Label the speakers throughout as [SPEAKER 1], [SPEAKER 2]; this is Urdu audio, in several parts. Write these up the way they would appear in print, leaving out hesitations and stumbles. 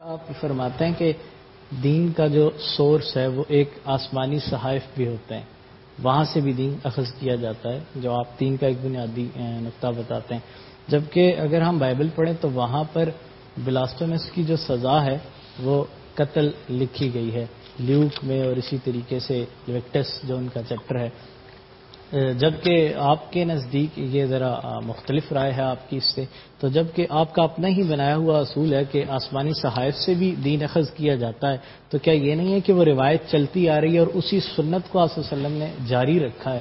[SPEAKER 1] آپ فرماتے ہیں کہ دین کا جو سورس ہے وہ ایک آسمانی صحائف بھی ہوتے ہیں، وہاں سے بھی دین اخذ کیا جاتا ہے، جو آپ دین کا ایک بنیادی نقطہ بتاتے ہیں. جبکہ اگر ہم بائبل پڑھیں تو وہاں پر بلاسفیمس کی جو سزا ہے وہ قتل لکھی گئی ہے لیوک میں، اور اسی طریقے سے لیوکٹس جو ان کا چیپٹر ہے. جبکہ آپ کے نزدیک یہ ذرا مختلف رائے ہے آپ کی اس سے، تو جبکہ آپ کا اپنا ہی بنایا ہوا اصول ہے کہ آسمانی صحائف سے بھی دین اخذ کیا جاتا ہے، تو کیا یہ نہیں ہے کہ وہ روایت چلتی آ رہی ہے اور اسی سنت کو آپ صلی اللہ علیہ وسلم نے جاری رکھا ہے؟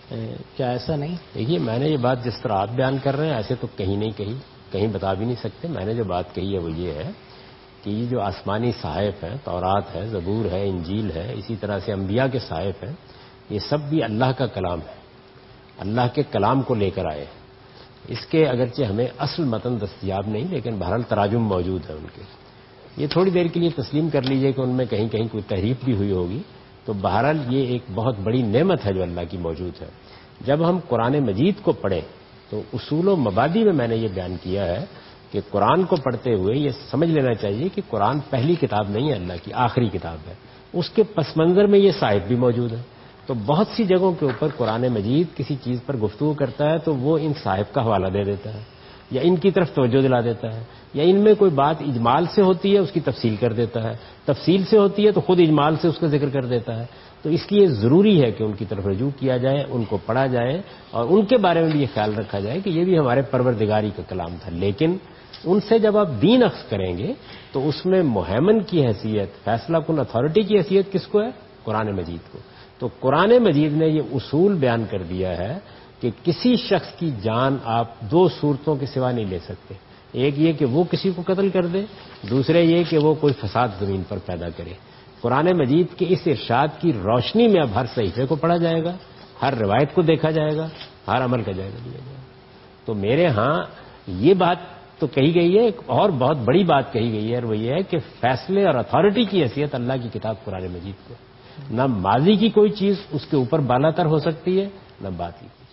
[SPEAKER 1] کیا ایسا نہیں؟
[SPEAKER 2] دیکھیے، میں نے یہ بات جس طرح آپ بیان کر رہے ہیں ایسے تو کہیں نہیں کہی، کہیں بتا بھی نہیں سکتے. میں نے جو بات کہی ہے وہ یہ ہے کہ یہ جو آسمانی صحائف ہیں، تورات ہے، زبور ہے، انجیل ہے، اسی طرح سے انبیاء کے صحائف ہیں، یہ سب بھی اللہ کا کلام ہے، اللہ کے کلام کو لے کر آئے. اس کے اگرچہ ہمیں اصل متن دستیاب نہیں، لیکن بہرحال تراجم موجود ہیں ان کے. یہ تھوڑی دیر کے لیے تسلیم کر لیجئے کہ ان میں کہیں کہیں کوئی تحریف بھی ہوئی ہوگی، تو بہرحال یہ ایک بہت بڑی نعمت ہے جو اللہ کی موجود ہے. جب ہم قرآن مجید کو پڑھیں تو اصول و مبادی میں نے یہ بیان کیا ہے کہ قرآن کو پڑھتے ہوئے یہ سمجھ لینا چاہیے کہ قرآن پہلی کتاب نہیں ہے، اللہ کی آخری کتاب ہے. اس کے پس منظر میں یہ صحائف بھی موجود ہے. تو بہت سی جگہوں کے اوپر قرآن مجید کسی چیز پر گفتگو کرتا ہے تو وہ ان صحائف کا حوالہ دے دیتا ہے، یا ان کی طرف توجہ دلا دیتا ہے، یا ان میں کوئی بات اجمال سے ہوتی ہے اس کی تفصیل کر دیتا ہے، تفصیل سے ہوتی ہے تو خود اجمال سے اس کا ذکر کر دیتا ہے. تو اس لیے ضروری ہے کہ ان کی طرف رجوع کیا جائے، ان کو پڑھا جائے، اور ان کے بارے میں بھی یہ خیال رکھا جائے کہ یہ بھی ہمارے پروردگاری کا کلام تھا. لیکن ان سے جب آپ دین اخذ کریں گے تو اس میں مہیمن کی حیثیت، فیصلہ کن اتھارٹی کی حیثیت کس کو ہے؟ قرآن مجید کو. تو قرآن مجید نے یہ اصول بیان کر دیا ہے کہ کسی شخص کی جان آپ دو صورتوں کے سوا نہیں لے سکتے. ایک یہ کہ وہ کسی کو قتل کر دے، دوسرے یہ کہ وہ کوئی فساد زمین پر پیدا کرے. قرآن مجید کے اس ارشاد کی روشنی میں اب ہر صحیفے کو پڑھا جائے گا، ہر روایت کو دیکھا جائے گا، ہر عمل کا جائزہ لیا جائے گا. تو میرے ہاں یہ بات تو کہی گئی ہے، ایک اور بہت بڑی بات کہی گئی ہے، اور وہ یہ ہے کہ فیصلے اور اتھارٹی کی حیثیت اللہ کی کتاب قرآن مجید کو. نہ ماضی کی کوئی چیز اس کے اوپر بالا تر ہو سکتی ہے، نہ باطل.